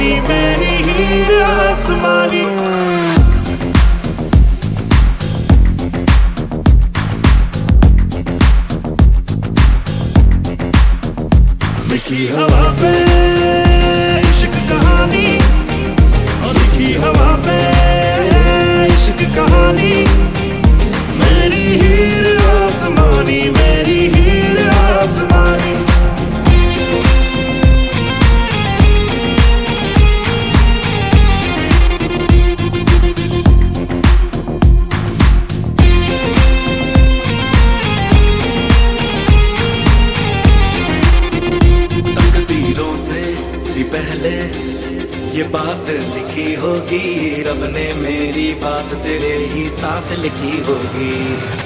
आसमानी मेरी हीर आसमानी। लिखी हवा पे इश्क कहानी, और लिखी हवा पे इश्क कहानी। मेरी हीर आसमानी मेरी हीर आसमानी। तकदीरों से भी पहले ये बात लिखी होगी, रब ने मेरी बात तेरे ही साथ लिखी होगी।